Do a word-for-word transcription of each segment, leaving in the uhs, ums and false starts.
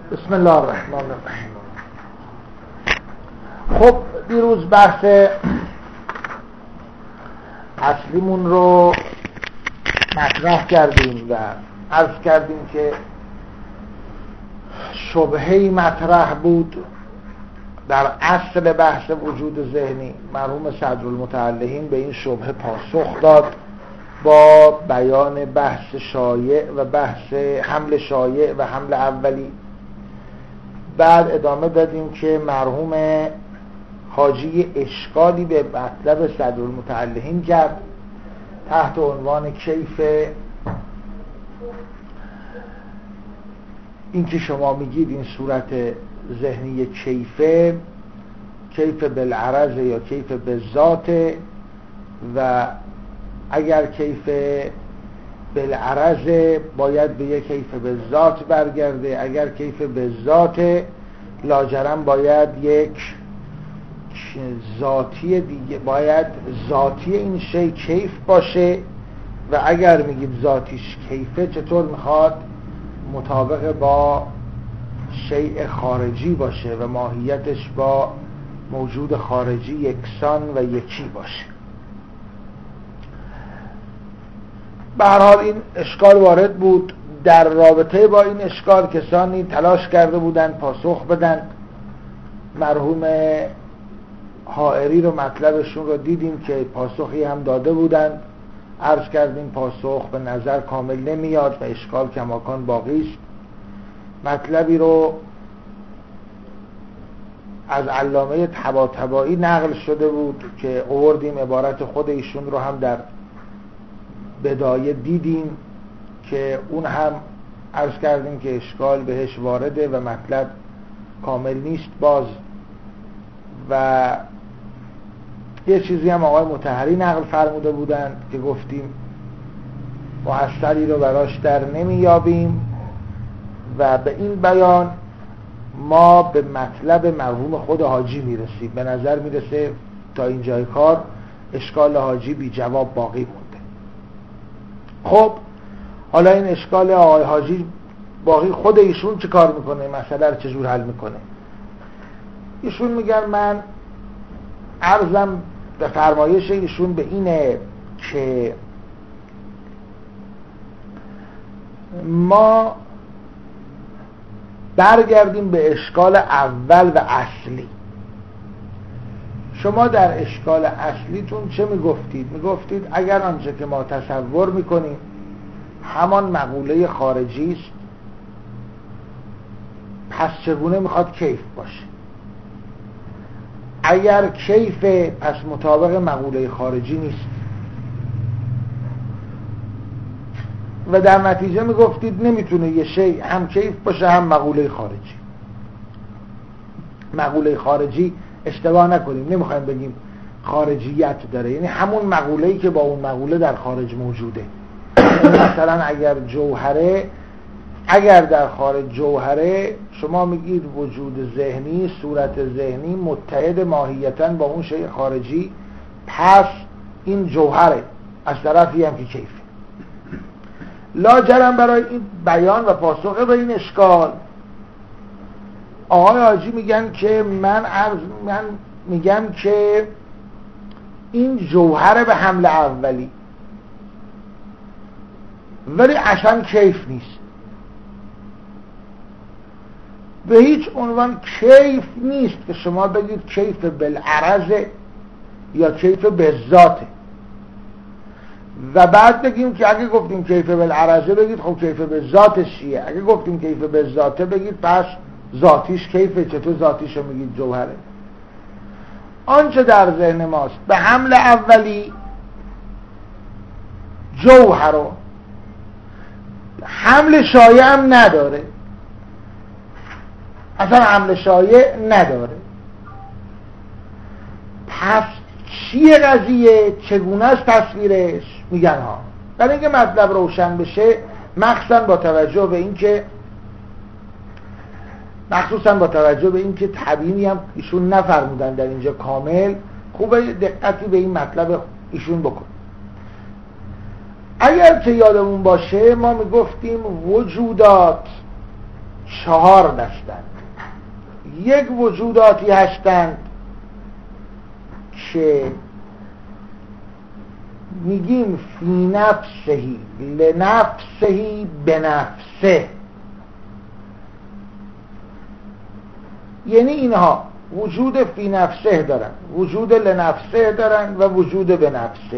بسم الله الرحمن الرحیم. خب دیروز بحث اصلیمون رو مطرح کردیم و عرض کردیم که شبهه‌ای مطرح بود در اصل بحث وجود ذهنی. مرحوم صدرالمتعلقین به این شبهه پاسخ داد با بیان بحث شایع و بحث حمل شایع و حمل اولی. بعد ادامه دادیم که مرحوم حاجی اشکالی به مطلب صدرالمتعلقین کرد تحت عنوان کیف این که شما میگید این صورت ذهنی کیفه کیف بالعرض یا کیف بالذات، و اگر کیف بالعرض باید به یک کیف بالذات برگرده، اگر کیف بالذات لاجرم باید یک ذاتی دیگه، باید ذاتی این شی کیف باشه، و اگر میگید ذاتیش کیفه چطور میخواد مطابق با شیء خارجی باشه و ماهیتش با موجود خارجی یکسان و یکی باشه. به هر حال این اشکال وارد بود. در رابطه با این اشکال کسانی تلاش کرده بودن پاسخ بدن. مرحوم حائری رو مطلبشون رو دیدیم که پاسخی هم داده بودن. عرض کردیم پاسخ به نظر کامل نمیاد و اشکال کماکان باقی است. مطلبی رو از علامه طباطبایی نقل شده بود که آوردیم، عبارت خود ایشون رو هم در بدایه دیدیم که اون هم عرض کردیم که اشکال بهش وارده و مطلب کامل نیست باز. و یه چیزی هم آقای مطهری نقل فرموده بودن که گفتیم محصلی رو براش در نمیابیم و به این بیان ما به مطلب مرحوم خود حاجی میرسیم. به نظر میرسه تا اینجای کار اشکال حاجی بی جواب باقی مونده. خب حالا این اشکال آقای حاجی باقی، خود ایشون چه کار میکنه؟ مسئله رو چجور حل میکنه؟ ایشون میگن من عرضم به فرمایش ایشون به اینه که ما برگردیم به اشکال اول و اصلی. شما در اشکال اصلیتون چه میگفتید؟ میگفتید اگر آنچه که ما تصور میکنیم همان مقوله خارجی است، پس چگونه میخواد کیف باشه؟ اگر کیف پس مطابق مقوله خارجی نیست، و در نتیجه میگفتید نمیتونه یه شی هم کیف باشه هم مقوله خارجی. مقوله خارجی اشتباه نکنیم، نمیخوایم بگیم خارجیت داره، یعنی همون مقوله‌ای که با اون مقوله در خارج موجوده. مثلا اگر جوهره، اگر در خارج جوهره شما میگید وجود ذهنی، صورت ذهنی متحد ماهیتاً با اون شیء خارجی، پس این جوهره، از طرفی هم که کیفه. لاجرم برای این بیان و پاسخ به این اشکال آقای حاجی میگن که من عرض من میگم که این جوهره به حمل اولی، ولی اصلا کیف نیست. به هیچ عنوان کیف نیست که شما بگید کیف بالعرض یا کیف بالذاته، و بعد بگیم که اگه گفتیم کیف بالعرضه بگید خب کیف بالذاتش چیه؟ اگه گفتیم کیف بالذاته بگید پس ذاتیش کیفه، چطور ذاتیشو میگید جوهره؟ آنچه در ذهن ماست به حمل اولی جوهره، حمل شایع هم نداره، اصلا حمل شایع نداره. پس چیه قضیه؟ چگونه است تصویرش؟ میگن ها برای اینکه مطلب روشن بشه، مخصوصا با توجه به اینکه مخصوصا با توجه به اینکه تبیینی هم ایشون نفرمودن در اینجا کامل، خوبه دقتی به این مطلب ایشون بکن. اگر که یادمون باشه ما میگفتیم وجودات چهار دستند. یک وجوداتی هستند که میگیم فی نفسهی لنفسهی بنفسه، یعنی اینها وجود فی نفسه دارن، وجود لنفسه دارن و وجود بنفسه.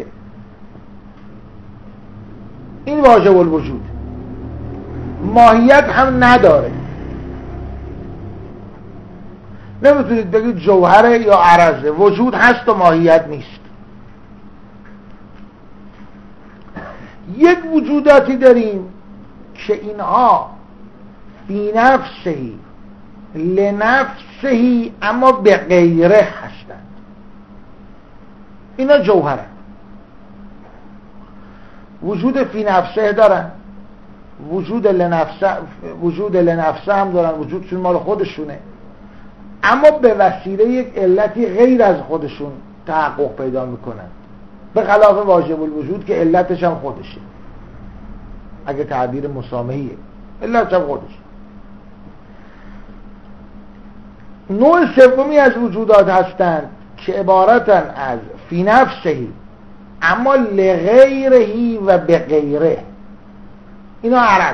این واجب الوجود، ماهیت هم نداره. نمیتونید بگید جوهره یا عرضه، وجود هست و ماهیت نیست. یک وجوداتی داریم که اینها فی نفسهی لنفسهی اما به غیره هستند. اینا جوهره، وجود فی نفسه دارن، وجود لنفسه وجود لنفسه هم دارن، وجودشون مال خودشونه، اما به وسیله یک علتی غیر از خودشون تحقق پیدا میکنن، به خلاف واجب الوجود که علتش هم خودشه. اگه تعبیر مسامحیه، علتش هم خودشه. نوع سومی از وجودات هستند که عبارتن از فی نفسهی اما لغیرهی و به غیره، اینا عرض.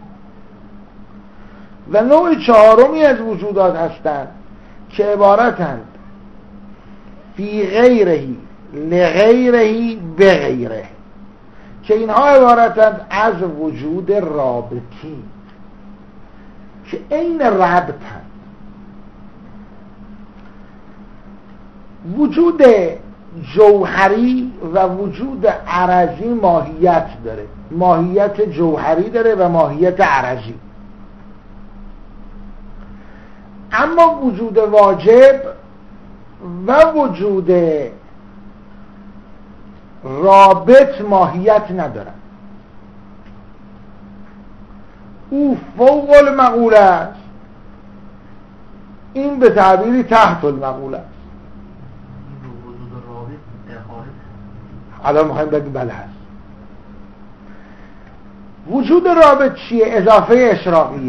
و نوع چهارمی از وجودات هستند که عبارتند فی غیرهی لغیرهی به غیره، که اینها عبارتند از وجود رابطی که عین ربطند. وجود جوهری و وجود عرضی ماهیت داره، ماهیت جوهری داره و ماهیت عرضی. اما وجود واجب و وجود رابط ماهیت ندارن. او فوق المقوله است، این به تعبیری تحت المقوله است. الان میخوایم بگیم بله هست. وجود رابط چیه؟ اضافه اشراقیه.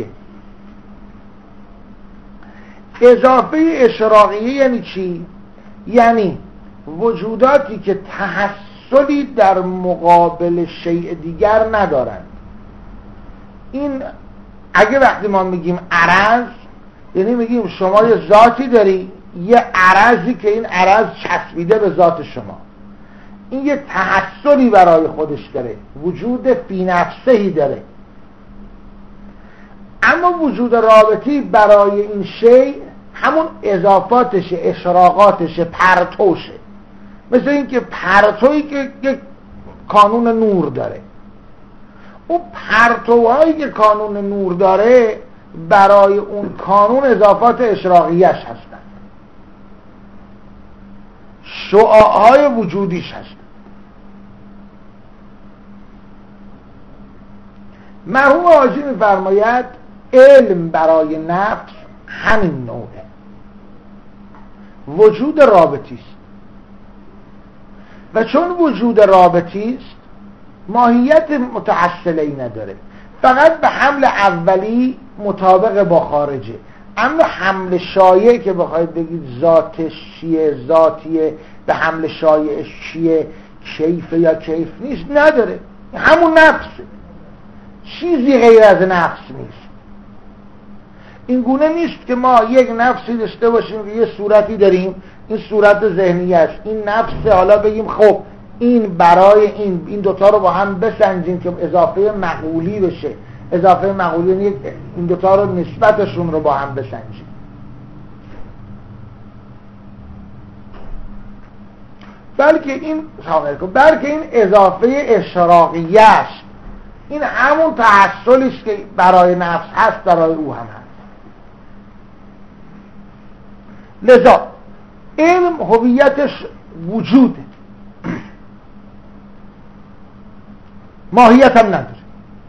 اضافه اشراقیه یعنی چی؟ یعنی وجوداتی که تحصلی در مقابل شیء دیگر ندارن. این اگه وقتی ما میگیم عرض، یعنی میگیم شما یه ذاتی داری، یه عرضی که این عرض چسبیده به ذات شما، این یه تحصلی برای خودش داره، وجود فی نفسهی داره. اما وجود رابطی برای این شی همون اضافاتشه، اشراقاتشه، پرتوشه. مثل این که پرتویی که یک کانون نور داره، اون پرتوهایی که کانون نور داره برای اون کانون اضافات اشراقیش هستن، شعاعهای وجودیش هستن. مرحوم حاجی می‌فرماید علم برای نفس همین نوعه، وجود رابطی است. و چون وجود رابطی است ماهیت متعسله‌ای نداره، فقط به حمل اولی مطابق با خارجه. اما حمل شایع که بخواید بگید ذاتش چیه، ذاتیه، به حمل شایعش چیه، کیفه یا کیف نیست، نداره. همون نفسه، چیزی غیر از نفس نیست. این گونه نیست که ما یک نفسی داشته باشیم که یه صورتی داریم، این صورت ذهنی است، این نفسه، حالا بگیم خب این برای این این دوتا رو با هم بسنجیم که اضافه معقولی بشه. اضافه معقولی یعنی این دوتا رو نسبتشون رو با هم بسنجیم. بلکه این بلکه این اضافه اشراقیه است. این همون تحصلی است که برای نفس هست، برای او هم هست. لذا علم هویتش وجوده، ماهیت هم نداره.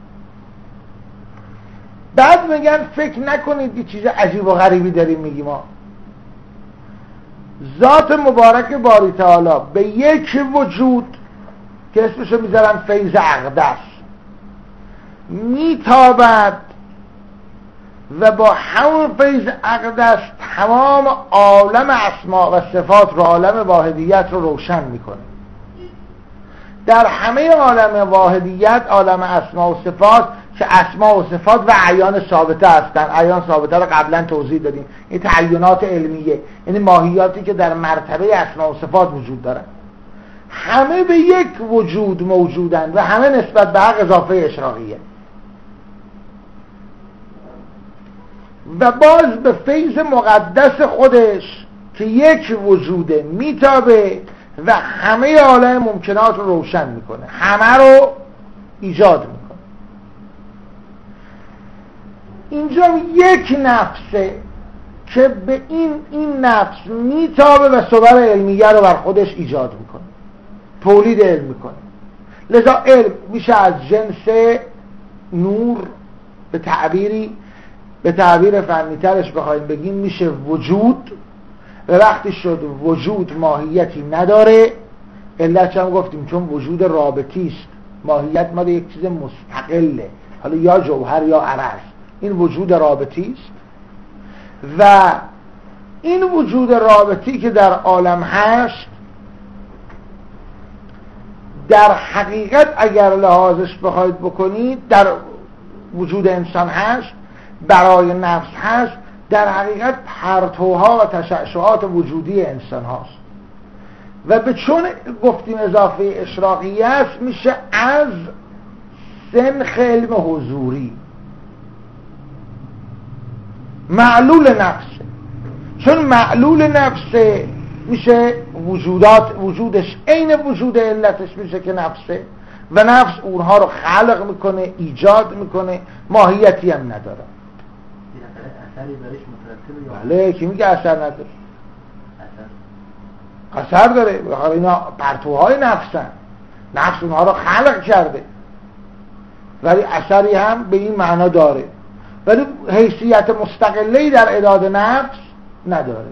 بعد میگن فکر نکنید یه چیز عجیب و غریبی داریم میگیم ما. ذات مبارک باری تعالی به یک وجود که اسمشو میذارن فیض اقدس میتابد و با همون فیض اقدس تمام عالم اسما و صفات رو، عالم واحدیت رو روشن میکنه. در همه عالم واحدیت، عالم اسما و صفات که اسما و صفات و اعیان ثابته هستن، اعیان ثابته رو قبلا توضیح دادیم، این تعینات علمیه، یعنی ماهیاتی که در مرتبه اسما و صفات وجود دارن، همه به یک وجود موجودن و همه نسبت به حق اضافه اشراقیه و باز به فیض مقدس خودش که یک وجوده میتابه و همه عالم ممکنات رو روشن میکنه، همه رو ایجاد میکنه. اینجا یک نفسه که به این این نفس میتابه و صور علمیه رو بر خودش ایجاد میکنه، تولید علم میکنه. لذا علم میشه از جنس نور، به تعبیری به تعبیر فنیترش بخوایم بگیم میشه وجود. و وقتی شد وجود ماهیتی نداره، علتش هم گفتیم چون وجود رابطی است، ماهیت مال یک چیز مستقله، حالا یا جوهر یا عرض، این وجود رابطی است و این وجود رابطی که در عالم هست در حقیقت اگر لحاظش بخواید بکنید در وجود انسان هست، برای نفس هست، در حقیقت پرتوها و تشعشعات وجودی انسان هاست و به چون گفتیم اضافه اشراقی است میشه از سنخ علم حضوری، معلول نفسه. چون معلول نفسه میشه وجودات، وجودش عین وجود علتش میشه که نفسه و نفس اونها رو خلق میکنه، ایجاد میکنه، ماهیتی هم نداره. اثری برایش مترتبه؟ بله، کی میگه اثر نداره؟ اثر اثر داره. بخاطر اینا پرتوهای نفسن، نفس اونها رو خلق کرده، ولی اثری هم به این معنا داره، ولی حیثیت مستقله‌ای در اعداد نفس نداره.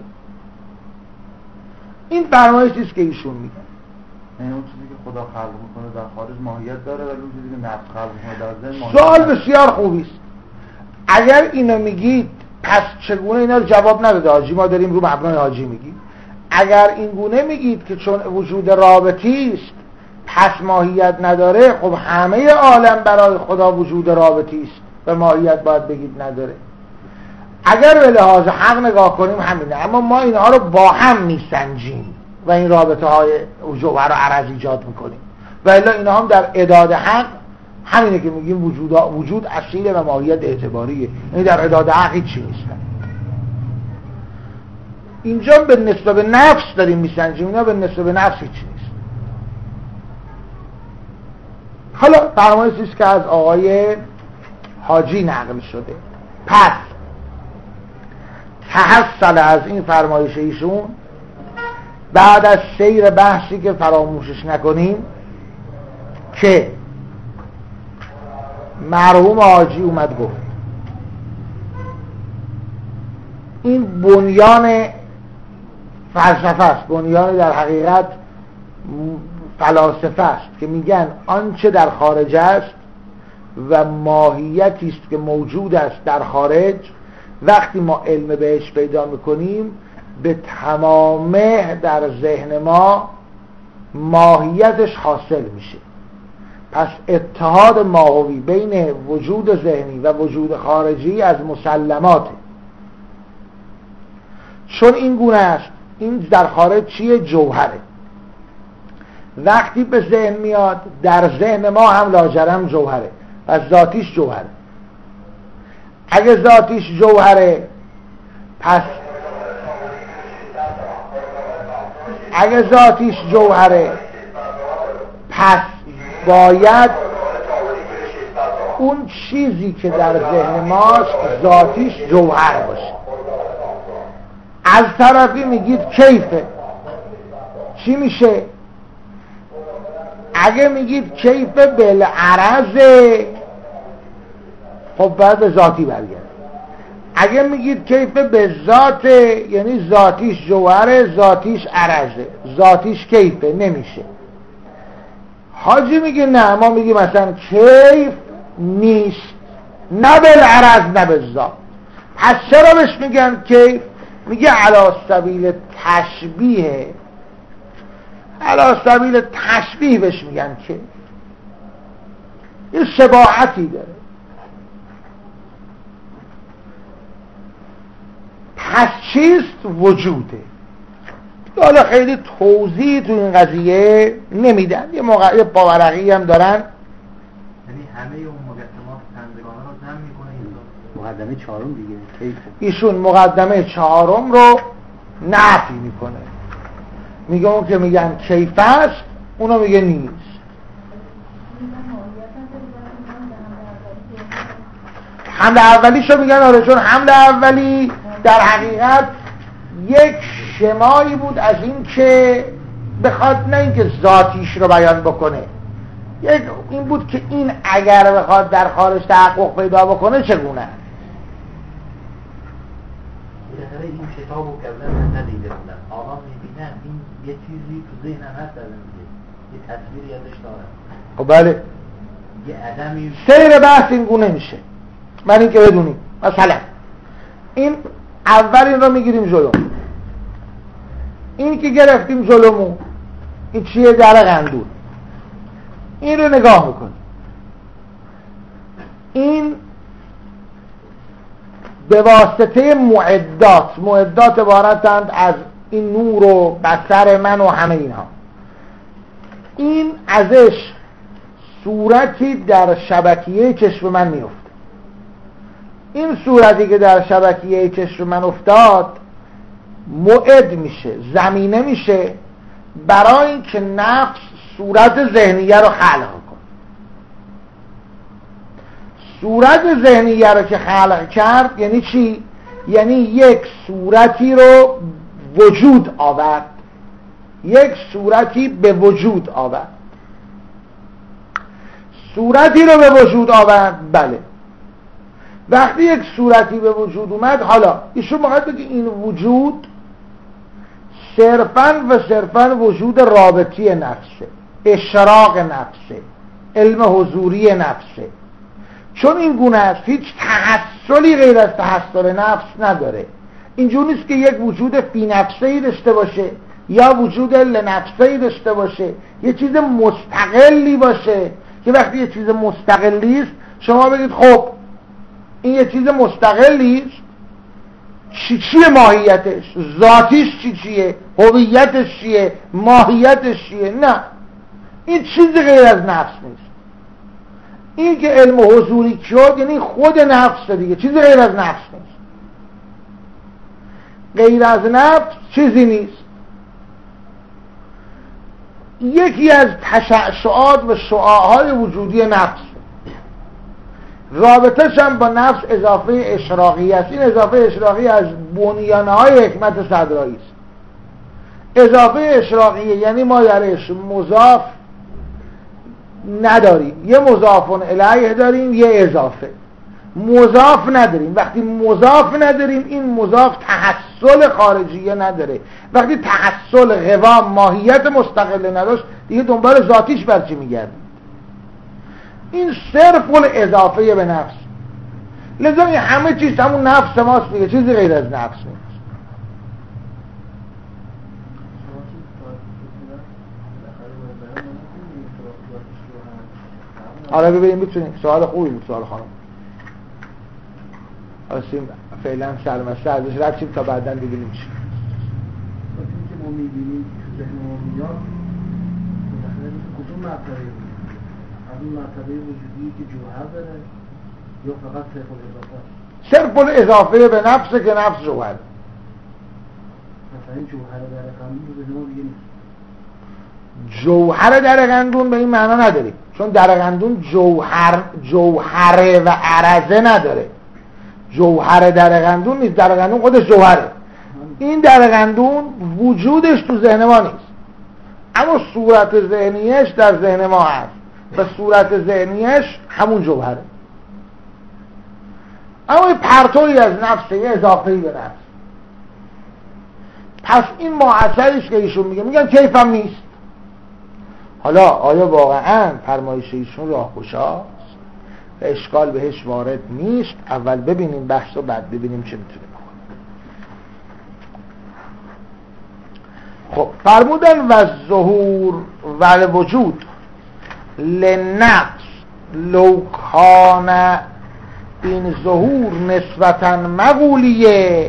این فرمایشی است که ایشون میگن. یعنی اون چیزی که خدا خلق میکنه در خارج ماهیت داره، ولی اون چیزی که نفس خلق میکنه در ذهن ماهیت. سوال بسیار خوبی است. اگر اینو میگید پس چگونه اینا رو جواب نداده حاجی؟ ما داریم رو مبنای حاجی میگیم. اگر این گونه میگید که چون وجود رابطی است پس ماهیت نداره، خب همه عالم برای خدا وجود رابطی است و ماهیت باید بگید نداره. اگر به لحاظ حق نگاه کنیم همینه، اما ما اینها رو با هم میسنجیم و این رابطه های جوهر و عرض ایجاد میکنیم و الا اینا هم در اعداد حق همینه که میگیم وجود وجود اصیله و ماهیت اعتباریه، یعنی در اعداد حق هیچی نیستن. اینجا به نسبت به نفس داریم میسنجیم، اینا به نسبت به نفس هیچی نیست. حالا فرمایشی است که از آقای حاجی نقل شده. پس تحصل از این فرمایش ایشون بعد از سیر بحثی که فراموشش نکنیم که مرحوم حاجی اومد گفت این بنیان فلسفه است، بنیان در حقیقت فلاسفه است که میگن آنچه در خارج است و ماهیتی است که موجود است در خارج، وقتی ما علم بهش پیدا میکنیم به تمامه در ذهن ما ماهیتش حاصل میشه. پس اتحاد ماهوی بین وجود ذهنی و وجود خارجی از مسلماته. چون این گونه است، این در خارج چیه؟ جوهره. وقتی به ذهن میاد در ذهن ما هم لاجرم جوهره، پس ذاتیش جوهره. اگه ذاتیش جوهره پس اگه ذاتیش جوهره پس باید اون چیزی که در ذهن ماست ذاتیش جوهر باشه. از طرفی میگید کیفه، چی میشه؟ اگه میگید کیفه بالعرضه، خب باید به ذاتی برگرد. اگه میگید کیفه به ذاته، یعنی ذاتیش جوهره، ذاتیش عرضه، ذاتیش کیفه، نمیشه. حاجی میگه نه، ما میگیم مثلا کیف نیست، نه بالعرض نه بالذات. پس چرا بهش میگن کیف؟ میگه علی سبیل تشبیه، علی سبیل تشبیه بهش میگن کیف، یه شباهتی داره. پس چیست؟ وجوده. حالا خیلی توضیح تو این قضیه نمیدن، یه موقع باورقی هم دارن. یعنی همه اون مقدمات پنجگانه رو جمع میکنه مقدمه چهارم دیگه کیف. ایشون مقدمه چهارم رو نفی میکنه، میگه اون که میگن کیف است اونو میگه نیست. حمل اولیشو میگن آره، چون حمل اولی در حقیقت یک شمایی بود از این که بخواد نه اینکه ذاتیش رو بیان بکنه، یک این بود که این اگر بخواد در خارج تحقق پیدا بکنه چگونه. بالاخره این کتابو قبلا ندیده بودن، آقا میبینن این یه چیزی تو ذهنم هست از میگه، یه تصویری ازش دارم. خب بله، یه عدمی سیر بحث این گونه میشه. من این که بدونیم مثلا این اول این رو میگیریم جلو، این که گرفتیم جلومون این چیه؟ در قندون. این رو نگاه میکنیم، این به واسطه معدات، معدات عبارتند از این نور و بصر من و همه اینها، این ازش صورتی در شبکیه چشم من میفته. این صورتی که در شبکیه چشم من افتاد موعد میشه، زمینه میشه برای اینکه نفس صورت ذهنیه رو خلق کنه. صورت ذهنیه رو که خلق کرد یعنی چی؟ یعنی یک صورتی رو وجود آورد، یک صورتی به وجود آورد. صورتی رو به وجود آورد، بله. وقتی یک صورتی به وجود اومد، حالا ایشون باید بگه این وجود صرفاً و صرفاً وجود رابطی نفسه، اشراق نفسه، علم حضوری نفسه. چون این گونه است هیچ تحصلی غیر از تحصل نفس نداره. اینجور نیست که یک وجود فی نفسه‌ای داشته باشه یا وجود لنفسه‌ای داشته باشه، یه چیز مستقلی باشه که وقتی یه چیز مستقلی است شما بگید خب این یه چیز مستقلی است، چی چیه ماهیتش؟ ذاتیش چی چیه؟ هویتش چیه؟ ماهیتش چیه؟ نه، این چیزی غیر از نفس نیست. این که علم حضوری شد یعنی خود نفس دیگه، چیزی غیر از نفس نیست. غیر از نفس چیزی نیست. یکی از تشعشعات و شعاعهای وجودی نفس، رابطه‌ش هم با نفس اضافه اشراقی است. این اضافه اشراقی از بنیانهای حکمت صدرایی است. اضافه اشراقی یعنی ما درش مضاف نداریم، یه مضاف الیه داریم، یه اضافه. مضاف نداریم. وقتی مضاف نداریم این مضاف تحصل خارجیه نداره. وقتی تحصل قوام ماهیت مستقل نداشت دیگه دنبال ذاتیش بر چی میگردیم؟ این صرف الاضافه به نفس. لذا این همه چیز همون نفس ماست دیگه، چیزی غیر از نفس نیست. آره ببینیم میتونیم. سوال خوبی بود سوال خانم. آسیم فعلا سرمسته ازش رفتیم تا بعداً ببینیم چی. وقتی که ما میبینیم تو ذهن ما میاد بالاخره کدوم مرتبه بود؟ از اون مرتبه وجودی که جوهر داره یا فقط صرف الاضافه؟ صرف الاضافه به نفسه که نفس جوهر. مثلا این جوهر در قندون به نوع دیگه نیست. جوهر در قندون به این معنا نداری، چون در قندون جوهر جوهره و عرضه نداره. جوهر در قندون نیست، در قندون خودش جوهره. این در قندون وجودش تو ذهن ما نیست، اما صورت ذهنیش در ذهن ما هست و صورت ذهنیش همون جوهره. اما این پرتوی از نفسه، یه اضافه‌ای به نفس. پس این معاصریش که ایشون میگه میگن کیفم نیست. حالا آیا واقعا فرمایش ایشون راهگشاست؟ اشکال بهش وارد نیست. اول ببینیم بحث و بعد ببینیم چه میتونیم بکنیم. خب فرمودن و ظهور و وجود لنفس لو کان، این ظهور نسبتا مقولیه،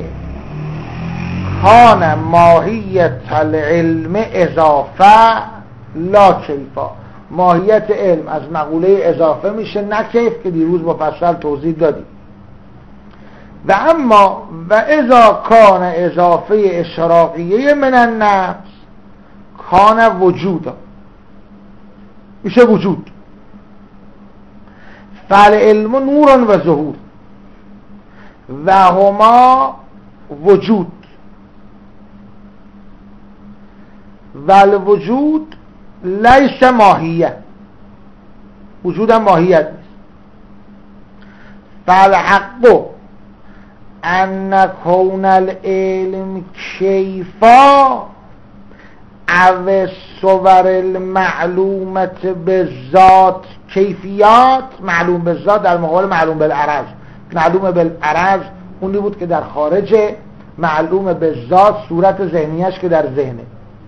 کان ماهیت العلم اضافه لا کیفا، ماهیت علم از مقوله اضافه میشه نه کیف که دیروز مفصل توضیح دادیم. و اما و اذا کان اضافه اشراقیه من النفس کان وجودا، میشه وجود. فالعلم نور و ظهور و هما وجود، و الوجود لیس ماهیه، وجود هم ماهیت نیست. فالحق ان کون العلم کیفا او صور المعلومت بالذات کیفیات، معلوم بالذات در مقابل معلوم بالعرض. معلوم بالعرض اونی بود که در خارجه، معلوم بالذات صورت ذهنیش که در ذهنه.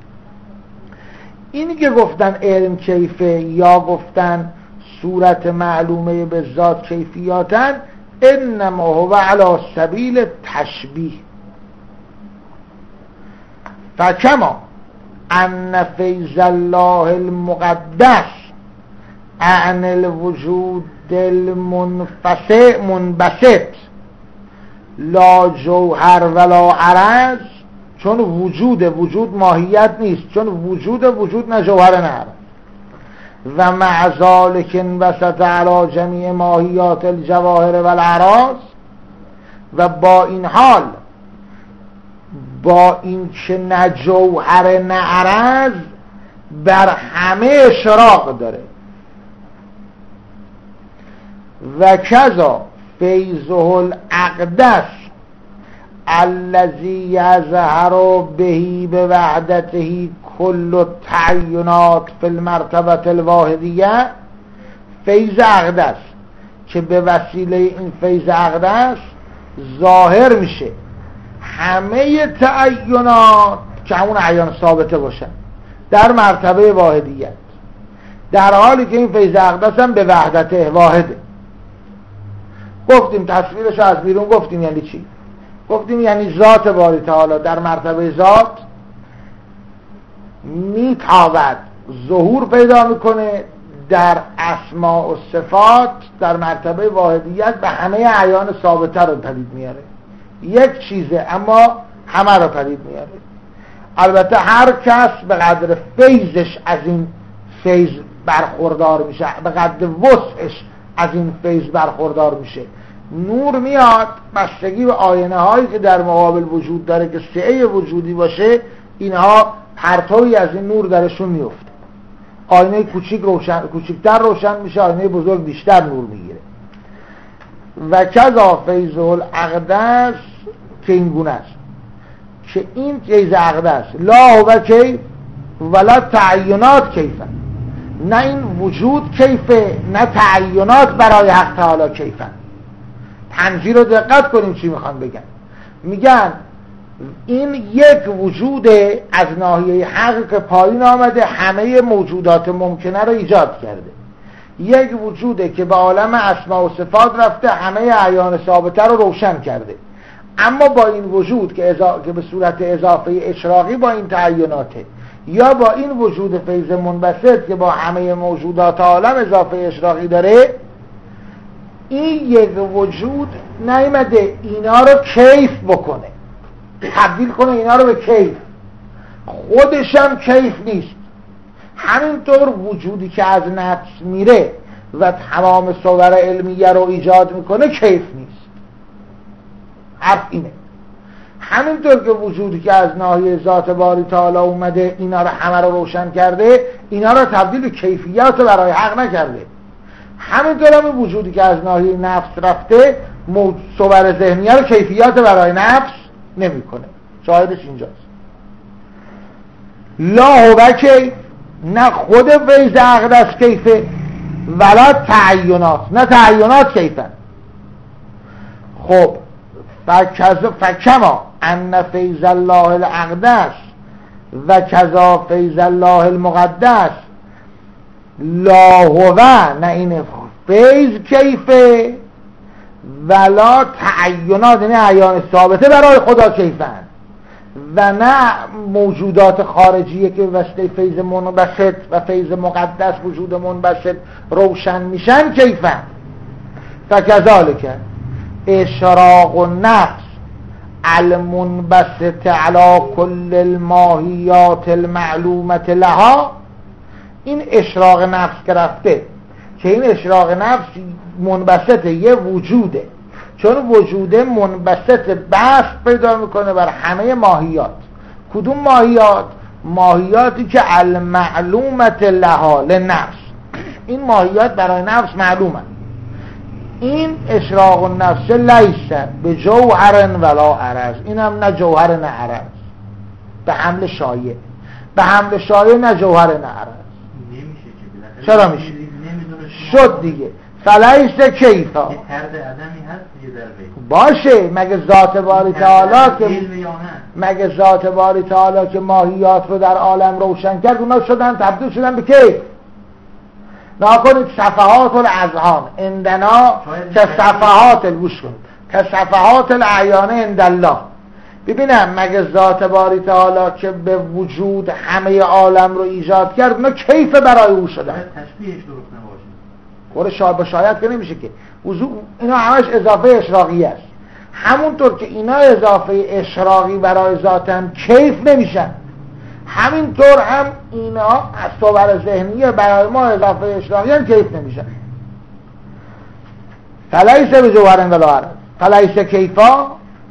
اینی که گفتن علم کیفه یا گفتن صورت معلومه بالذات کیفیاتن، انما هو علی سبیل تشبیه. فکما ان فیض الله المقدس عن الوجود المنفصل منبسط لا جوهر ولا عرض، چون وجود وجود ماهیت نیست، چون وجود وجود نه جوهر نه عرض. و مع ذلک انبسط علی جمیع ماهیات الجواهر والاعراض، و با این حال، با این که نه جوهر نه عرض، بر همه اشراق داره. و کذا فیضه الاقدس الذی یظهر به بوحدته کل التعینات فی المرتبه الواحدیه، فیض اقدس که به وسیله این فیض اقدس ظاهر میشه همه تعینات که همون اعیان ثابته باشن در مرتبه واحدیت، در حالی که این فیض اقدس هم به وحدته واحده. گفتیم تصویرش از بیرون، گفتیم یعنی چی؟ گفتیم یعنی ذات باری تعالی در مرتبه ذات میتابد ظهور پیدا میکنه، در اسماء و صفات در مرتبه واحدیت به همه اعیان ثابته رو پدید میاره. یک چیزه اما همه رو پدید میاره. البته هر کس به قدر فیضش از این فیض برخوردار میشه، به قدر وسعش از این فیض برخوردار میشه. نور میاد بستگی به آینه هایی که در مقابل وجود داره که سعه وجودی باشه، اینها پرتوی از این نور درشون میفته. آینه کوچیک روشن کوچیکتر روشن میشه، آینه بزرگ بیشتر نور میگیره. و کذا فیض الاقدس که این گونه است که این فیض اقدس لا هو کیف ولا تعینات کیفه، نه این وجود کیفه نه تعینات برای حق تعالی کیفه. تنظیر رو دقت کنیم چی میخوان بگن. میگن این یک وجود از ناحیه حق که پایین آمده همه موجودات ممکنه رو ایجاد کرده، یک وجوده که به عالم اسماء و صفات رفته همه اعیان ثابته رو روشن کرده. اما با این وجود که, ازا... که به صورت اضافه اشراقی با این تعیناته، یا با این وجود فیض منبسط که با همه موجودات عالم اضافه اشراقی داره، این یک وجود نیامده اینا رو کیف بکنه، تبدیل کنه اینا رو به کیف، خودش هم کیف نیست. همینطور وجودی که از نفس میره و تمام صور علمیه رو ایجاد میکنه کیف نیست. حرف اینه. همینطور که وجودی که از ناحیه ذات باری تعالی اومده اینا رو همه رو روشن کرده، اینا رو تبدیل به کیفیات برای حق نکرده. همینطور هم وجودی که از ناحیه نفس رفته صور ذهنیه رو کیفیات برای نفس نمیکنه. شاهدش اینجاست. لا هو کیف، نه خود فیض اقدس کیفه، ولا تعینات، نه تعینات کیفن. خب فکما ان فیض الله الاقدس و کذا فیض الله المقدس لا هو، نه این فیض کیفه ولا تعینات، یعنی اعیان ثابته برای خدا کیفن، و نه موجودات خارجیه که وسیله فیض منبسط و فیض مقدس وجود منبسط روشن میشن کیفن. فکذالک اشراق النفس المنبسط علی کل الماهیات المعلومة لها، این اشراق نفس که رفته، که این اشراق نفس منبسط یه وجوده، چون وجوده منبسط بحث پیدا میکنه بر همه ماهیات. کدوم ماهیات؟ ماهیاتی که المعلومة لها لنفس، این ماهیات برای نفس معلومه. این اشراق النفس لیس به جوهر ولا عرض، این هم نه جوهر نه عرض، به حمل شایع، به حمل شایع نه جوهر نه عرض. چرا میشه؟ شد دیگه. فلیس کیفا، باشه مگه ذات باری تعالی که مگه ذات باری تعالی که ماهیات رو در عالم روشن کرد اونا شدن تبدیل شدن به کیف؟ ناکنید صفحات الاذهان عندنا که صفحات الگوش کنید که صفحات الاعیان عند الله. ببینم مگه ذات باری تعالی که به وجود همه عالم رو ایجاد کرد اونا کیف برای او شدن؟ تشبیهش درست نباشه. قول شاید شاید که نمیشه که وضوع، اینا همش اضافه اشراقی است. همونطور که اینا اضافه اشراقی برای ذاتن کیف نمیشن، همینطور هم اینا از صور ذهنی برای ما اضافه اشراقی هم کیف نمیشن. فلیس به جوهر ولا عرض فلیس کیفا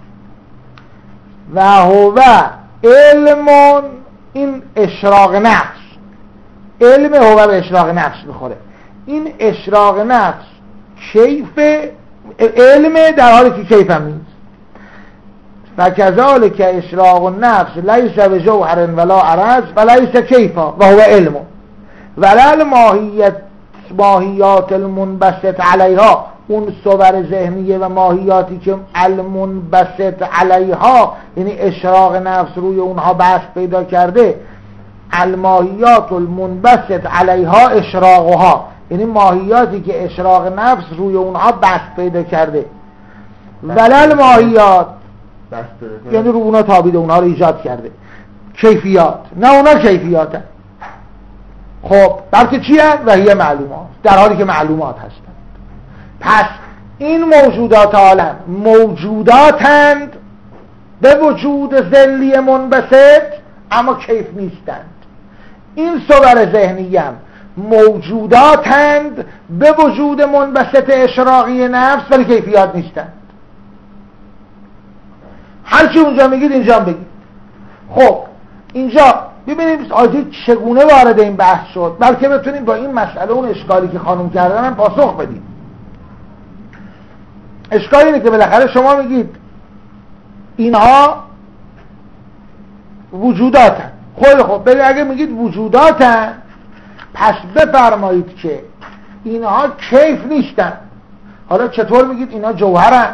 و هو علم، این اشراق نفس، علم هو به اشراق نفس میخوره. این اشراق نفس کیف علم در حالی که کیف هم نیست. فکذالک اشراق النفس لیس بجوهر ولا عرض فلیس کیفا و هو علم ولا ماهیت ماهیات المنبسط علیها، اون صور ذهنیه و ماهیاتی که المنبسط علیها یعنی اشراق نفس روی اونها بحث پیدا کرده، الماهیات المنبسط علیها اشراقها، یعنی ماهیاتی که اشراق نفس روی اونها بحث پیدا کرده، ولل ماهیات یعنی رو اونا تابیده، اونها رو ایجاد کرده، کیفیات، نه اونا کیفیاتن. خب بلکه چی هست؟ و هی معلومات، در حالی که معلومات هستند. پس این موجودات عالم موجوداتند به وجود ذلی منبسط اما کیف نیستند. این صور ذهنی هم موجوداتند به وجود منبسط اشراقی نفس ولی کیفیات نیستند. هرچی اونجا میگید اینجا بگید. خب اینجا ببینیم آیه چگونه وارد این بحث شد، بلکه بتونیم با این مسئله اون اشکالی که خانم کردن هم پاسخ بدیم. اشکال اینه که بالاخره شما میگید اینها وجوداتن. خیلی خب بگید اگه میگید وجوداتن پس بفرمایید که اینها کیف نیستن. حالا چطور میگید اینا جوهرن؟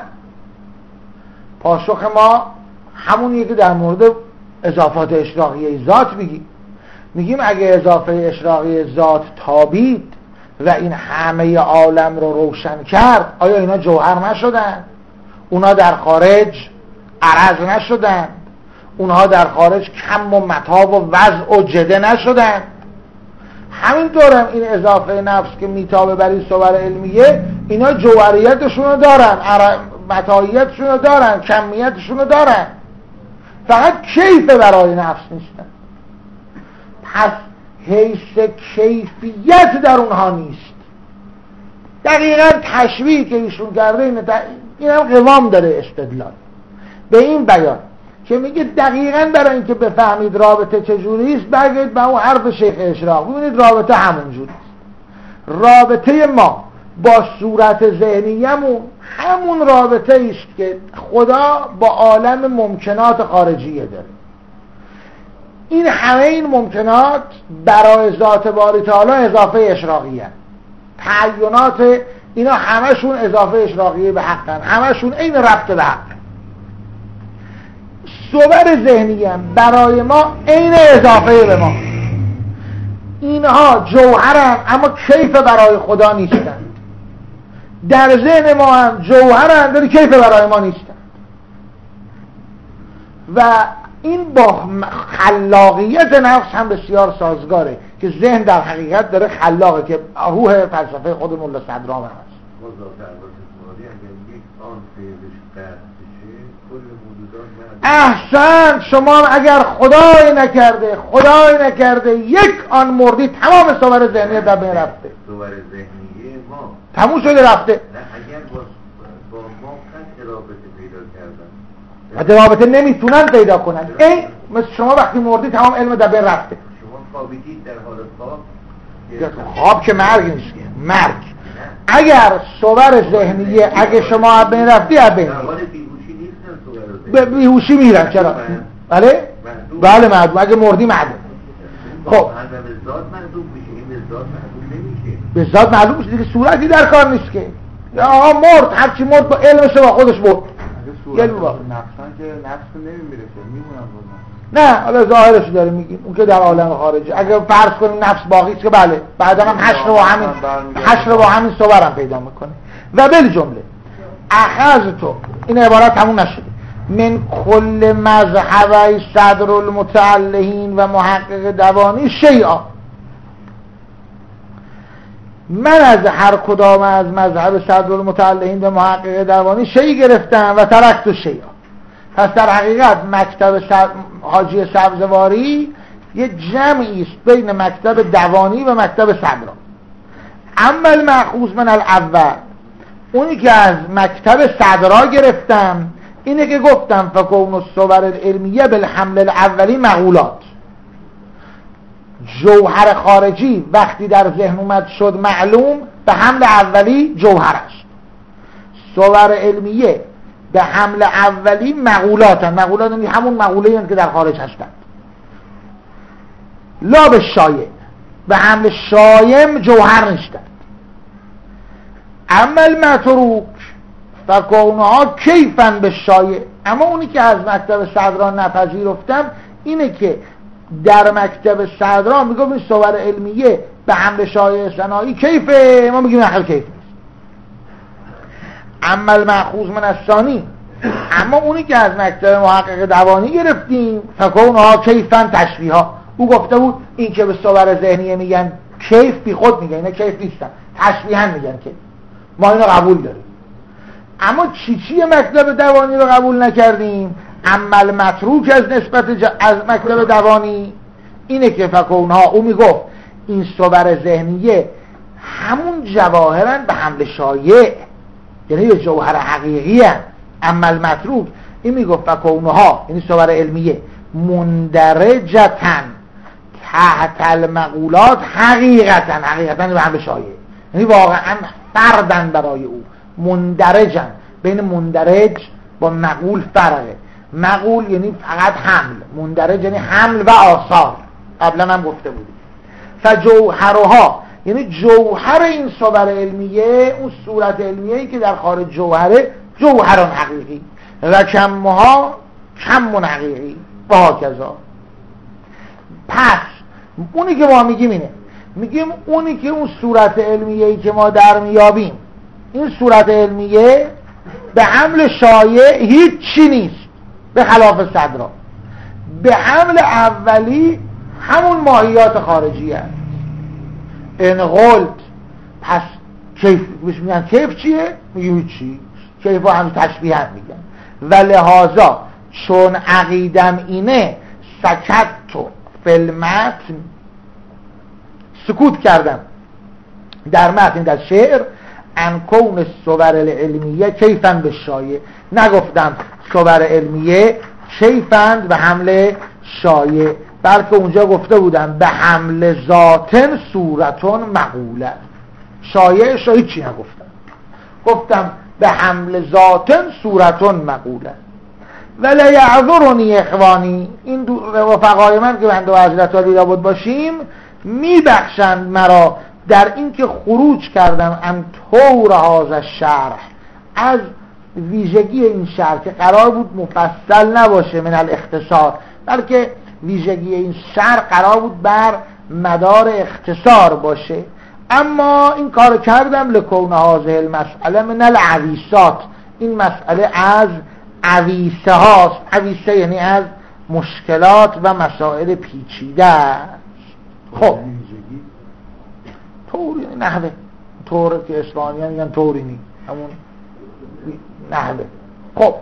پاسخ ما همونیه که در مورد اضافات اشراقی ذات میگیم. میگیم اگه اضافه اشراقی ذات تابید و این همه عالم رو روشن کرد، آیا اینا جوهر نشدن؟ اونا در خارج عرض نشدن؟ اونها در خارج کم و متاب و وضع و جده نشدن؟ همینطور هم این اضافه نفس که میتابه بر این صور علمیه، اینا جوهریتشون رو دارن، متاعیتشون رو دارن، کمیتشون رو دارن، فقط کیف برای نفس نیستن. پس حیث کیفیت در اونها نیست. دقیقا تشبیه که ایشون کرده اینه، این هم قوام داره استدلال به این بیان که میگه دقیقا برای اینکه بفهمید رابطه چجوری است برگردید به اون حرف شیخ اشراق. ببینید رابطه همون جوری است. رابطه ما با صورت ذهنیمون همون رابطه است که خدا با عالم ممکنات خارجیه داره. این همه این ممکنات برای ذات باری تعالی اضافه اشراقی هست. تعینات اینا همشون اضافه اشراقیه به حقن، همشون این ربط به حق. صور ذهنی هم برای ما این اضافه به ما. اینها جوهرن اما کیف برای خدا نیستن. در ذهن ما هم جوهرن ولی کیف برای ما نیستن. و این با خلاقیت نفس هم بسیار سازگاره که ذهن در حقیقت داره خلاقه، که روح فلسفه خود ملا صدرام هم هست. احسن. شما اگر خدای نکرده خدای نکرده یک آن مردی تمام صور ذهنی در بین رفته. صور ذهنی ما تموم شده رفته. نه اگر با, با ما قطع رابطه پیدا کردن، رابطه نمیتونن پیدا کنن. این مثل شما وقتی مردی تمام علم در بین رفته. شما خوابیدید در حال خواب، خواب که مرگ نیست، مرگ. اگر صور ذهنی اگه شما از بین رفتی از بین به بیهوشی میرن. چرا؟ بله؟ بله معدوم. اگه مردی معدوم. خب به ذات معلوم میشه دیگه، صورتی در کار نیست که. یا آقا مرد، هرچی مرد با علمش با خودش برد. یه نفسن که نفس نمیمیره که میمونن بودن. نه حالا ظاهرش داره میگیم، اون که در عالم خارجی. اگه فرض کنیم نفس باقی است که بله، بعدا هم حشر و همین حشر با همین صورم پیدا میکنه. و بل جمله اخذ تو این عبارت همون نشده من کل مذهبی صدر المتعلهین و محقق دوانی شیعا. من از هر کدام از مذهب صدر المتعلهین و محقق دوانی شیع گرفتم و ترکت شیعا. پس در حقیقت مکتب حاجی سبزواری یه جمعی است بین مکتب دوانی و مکتب صدرا. اما المأخوذ من الاول، اونی که از مکتب صدرا گرفتم اینه که گفتم فکون الصور العلمیه بالحمل الاولی مقولات. جوهر خارجی وقتی در ذهن اومد شد معلوم، به حمل اولی جوهر است. صور علمیه به حمل اولی مقولات هست. مقولات یعنی همون مقوله هست که در خارج هستند. لا به شایع، به حمل شایم جوهر نیستند. اما المتروک فکونها کیفن به شایع، اما اونی که از مکتب صدران نپذیرفتم اینه که در مکتب صدران میگم این صور علمیه به حمل شایع صناعی کیفه، ما میگیم اخر کیف نیست. اما المأخوذ من الثانی، اما اونی که از مکتب محقق دوانی گرفتیم فکونها کیفن تشبیه ها. او گفته بود این که به صور ذهنیه میگن کیف، بی خود میگن اینا کیف نیستن، تشبیهن میگن کیف. ما اینو قبول داریم. اما چی چی مکتب دوانی رو قبول نکردیم؟ عمل متروک از نسبت ج... از مکتب دوانی اینه که فکونها، او میگفت این صور ذهنیه همون جواهرن به حمل شایع، یعنی یه جوهر حقیقی هن. عمل متروک این میگفت فکونها یعنی صور علمیه مندرجتن تحت المقولات حقیقتن، حقیقتن به حمل شایع، یعنی واقعا فردن برای او. مندرجن، بین مندرج با مقول فرقه. مقول یعنی فقط حمل، مندرج یعنی حمل و آثار. قبلا هم گفته بودیم. فجوهرها یعنی جوهر این صور علمیه، اون صورت علمیه‌ای که در خارج جوهره، جوهران حقیقی و کمها کمون حقیقی و هاکذا. پس اونی که ما میگیم اینه، میگیم اونی که اون صورت علمیه‌ای که ما در میابیم، این صورت علمیه به حمل شایع هیچ چی نیست به خلاف صدرا. به حمل اولی همون ماهیات خارجی هست. این قلت پس کیف بهش میگن کیف چیه؟ میگیم هیچ چی. کیف هم تشبیه هم میگن. و لحاظا چون عقیدم اینه سکت تو فلمتن، سکوت کردم در متن، در شعر، ان کون صور العلمیه کیفن به شایع، نگفتم صور علمیه کیفند به حمل شایع، بلکه اونجا گفته بودم به حمل ذاتن صورتون مقوله. شایع شایع چی نگفتم، گفتم به حمل ذاتن صورتون مقوله. ولی یعذرنی اخوانی، این رفقای من که بنده و حضرت علی را بود باشیم میبخشند مرا در این که خروج کردم ام طور هذا الشرح، از ویژگی این شرح که قرار بود مفصل نباشه من الاختصار، بلکه ویژگی این شرح قرار بود بر مدار اختصار باشه، اما این کار کردم لکون هذه المسئله من العویسات، این مسئله از عویسه هاست. عویسه یعنی از مشکلات و مسائل پیچیده است. خب طور یعنی نحوه، طور که اسلامی ها میگن طوری نی، همون نحوه. خب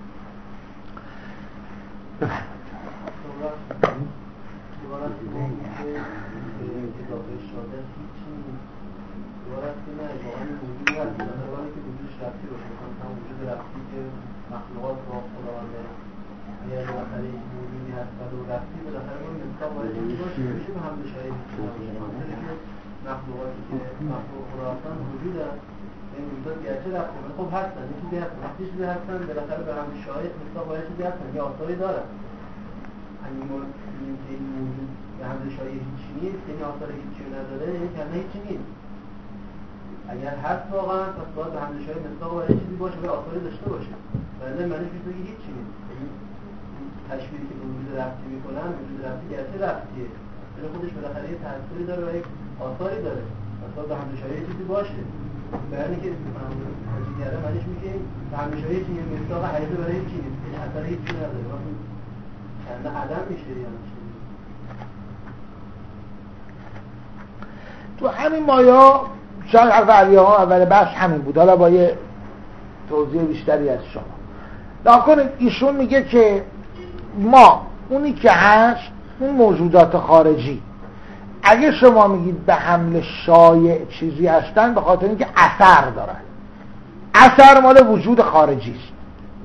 مخلوقات با خداونده یعنی بالاخره این موجودی هست و رفتی بالاخره این انسان باید این باشه میشه به هم بشایی مخلوقاتی که مخلوق خدا هستن وجود هست، این وجودات گرچه رفته خب هستن، این چیزی هستن، وقتی چیزی هستن بالاخره به هم بشایی مثلا باید چیزی هستن یه آثاری دارن. همین که این موجود به هم بشایی هیچی نیست، یعنی آثار هیچی نداره، یعنی کنه هیچی نیست. اگر هست واقعا پس باید به هم بشایی مثلا باید چیزی باشه و آثاری داشته باشه، ولی معنیش میشه که هیچ چی نیست. تشبیهی که به وجود رفتی میکنن، وجود رفتی گرچه رفتیه ولی خودش بالاخره یه تأثیری داره و یک آثاری داره، مثلا به همدشایی چیزی باشه. برای اینکه حاجی گره معنیش میگه به همدشایی چیزی مصداق حیثه برای هیچ چی نیست، یعنی اثر هیچ چی نداره، وقتی کنه عدم میشه یعنی تو همین مایا شاید حرف علیه ها اول بحث همین بود، حالا با یه توضیح بیشتری از شما. نکنید ایشون میگه که ما اونی که هست اون موجودات خارجی اگه شما میگید به حمل شایع چیزی هستن به خاطر اینکه اثر دارن، اثر مال وجود خارجی است.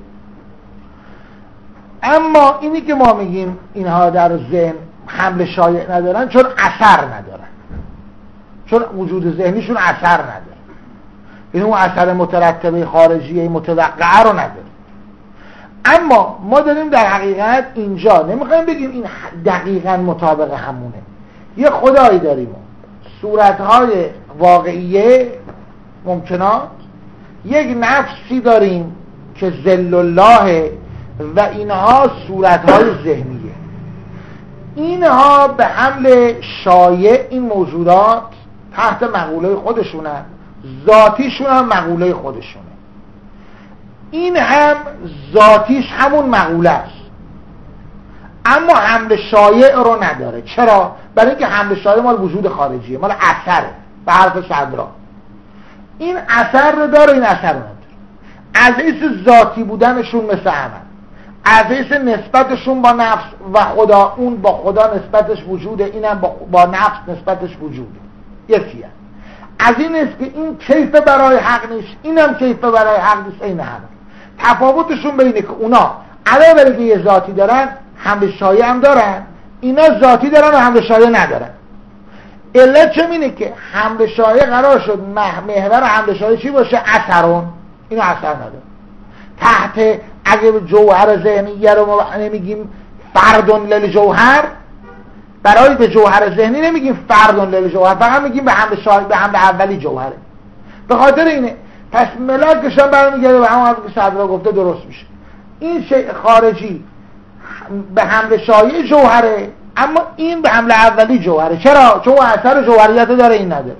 اما اینی که ما میگیم اینها در ذهن حمل شایع ندارن چون اثر ندارن، چون وجود ذهنیشون اثر نداره، این اون اثر مترتبه خارجی متوقعه رو نداره. اما ما داریم در حقیقت اینجا نمیخوایم بگیم این دقیقاً مطابق همونه، یه خدایی داریم، صورتهای واقعیه ممکنات، یک نفسی داریم که ذل الله و اینها صورتهای ذهنیه. اینها به حمل شایع این موجودات تحت مقوله خودشونن، ذاتیشون هم مقوله خودشونه، این هم ذاتیش همون مقوله است اما حمل شایع رو نداره. چرا؟ برای اینکه حمل شایع مال وجود خارجیه، مال اثره، به حرف صدرا این اثر رو داره، این اثر رو نداره. از حیث ذاتی بودنشون مثل همه، از حیث نسبتشون با نفس و خدا، اون با خدا نسبتش وجوده، اینم با, با نفس نسبتش وجوده، یکیه. از این است که این کیف برای حق نیست، اینم کیف برای حق نیست، این همه. تفاوتشون بینه که اونا علاوه بر اینکه یه ذاتی دارن حمل شایع هم دارن، اینا ذاتی دارن و حمل شایع ندارن. علت چه اینه که حمل شایع قرار شد محور حمل شایع چی باشه؟ اثرون، اینو اثر نداره. تحت اگه جوهر ذهنیه رو ما نمیگیم فردون للجوهر، برای به جوهر ذهنی نمیگیم فردون للجوهر، فقط میگیم به حمل شایع، به حمل اولی جوهره. به خاطر اینه پس ملاکش هم برمیگرده به همون حرفی که صدرا گفته درست میشه. این شیء خارجی به حمل شایع جوهره اما این به حمل اولی جوهره. چرا؟ چون اثر جوهریت داره، این نداره.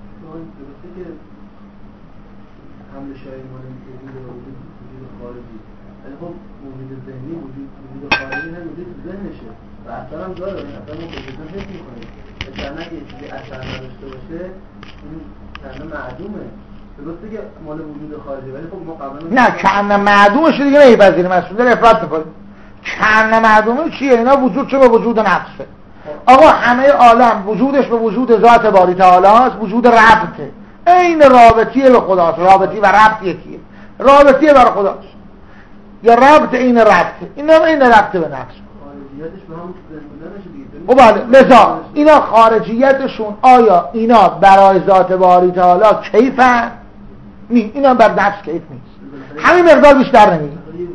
حمل شایع مال وجود خارجی، ولی خب وجود ذهنی وجود خارجی هم وجود ذهنشه و اثر هم داره، اثر ما وجود ذهن میکنه. مثلا اگه چیزی اثر نداشته باشه این کنه معدومه. درسته که مال وجود خارجی، ولی خب ما قبلا نه کنه معدومش دیگه نمیپذیریم، اصلا داره افراد میکنه. کنه معدومه چیه؟ اینا وجود چه به وجود نفسه. آقا همه عالم وجودش به وجود ذات باری تعالی است، وجود ربطه، این رابطیه به خداست، رابطی و ربط یکیه، رابطیه برای خداست یا ربط این ربطه، این هم این ربطه به نفس. خارجیتش به هم بودنش دیگه. خب بله، لذا اینا خارجیتشون آیا اینا برای ذات باری تعالی کیفن؟ نی، اینا بر نفس کیف نیست، همین مقدار بیشتر نمیگه.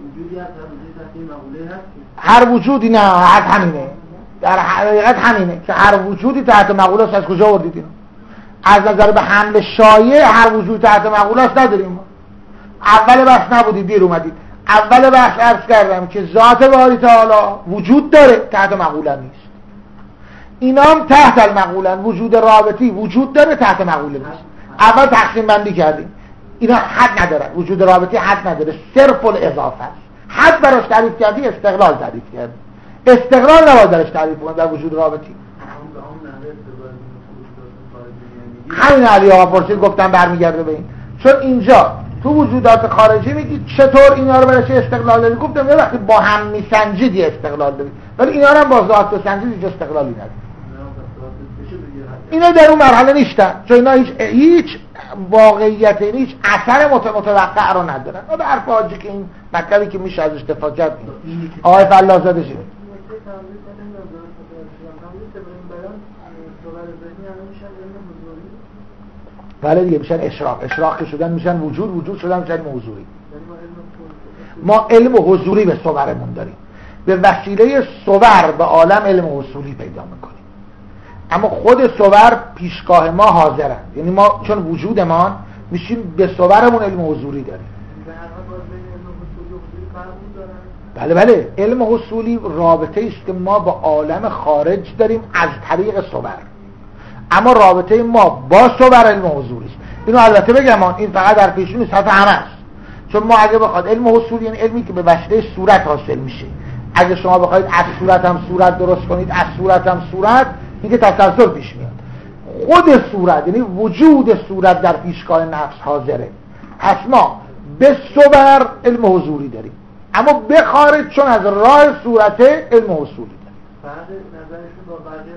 هر وجودی نه، هر همینه، در حقیقت همینه که هر وجودی تحت مقوله است. از کجا آوردید اینو؟ از نظر به حمل شایع هر وجود تحت مقوله است نداریم. اول بحث نبودید دیر اومدید. اول بحث عرض کردم که ذات باری تعالی وجود داره تحت مقوله نیست. اینا هم تحت المقوله، وجود رابطی وجود داره تحت مقوله نیست. اول تقسیم بندی کردیم. اینا حد نداره، وجود رابطی حد نداره، صرف الاضافه است. حد براش تعریف کردی، استقلال تعریف کردی. استقلال نباید درش تعریف کنید در وجود رابطی. همین علی آقا پرسید گفتم برمیگرده به این. چون اینجا تو وجودات خارجی میگی چطور اینا رو برش استقلال داری؟ گفتم یه وقتی با هم میسنجید یه استقلال داری، ولی اینا رو هم با ذات سنجید هیچ استقلالی نداری. اینا در اون مرحله نیستن، چون اینا هیچ هیچ واقعیت، هیچ اثر متوقع رو ندارن. اون حرف حاجی که این مطلبی که میشه ازش دفاع کرد این آقای فلازاده شد. بله دیگه میشن اشراق، اشراق که شدن میشن وجود، وجود شدن میشن حضوری. ما علم حضوری به صورمون داریم، به وسیله صور به عالم علم حضوری پیدا میکنیم، اما خود صور پیشگاه ما حاضرن، یعنی ما چون وجودمان میشیم به صورمون علم حضوری داریم. بله بله، علم حصولی رابطه است که ما با عالم خارج داریم از طریق صور، اما رابطه ما با صور علم حضوری است. اینو البته بگم این فقط در پیشون نیست، حتی همه است. چون ما اگه بخواد علم حصولی یعنی علمی که به وسیله صورت حاصل میشه، اگه شما بخواید از صورت هم صورت درست کنید، از صورت هم صورت، اینکه تسلسل پیش میاد. خود صورت یعنی وجود صورت در پیشگاه نفس حاضره. پس ما به صور علم حضوری داریم، اما به خارج چون از راه صورت علم حصولی داریم. بعد نظرشون با بقیه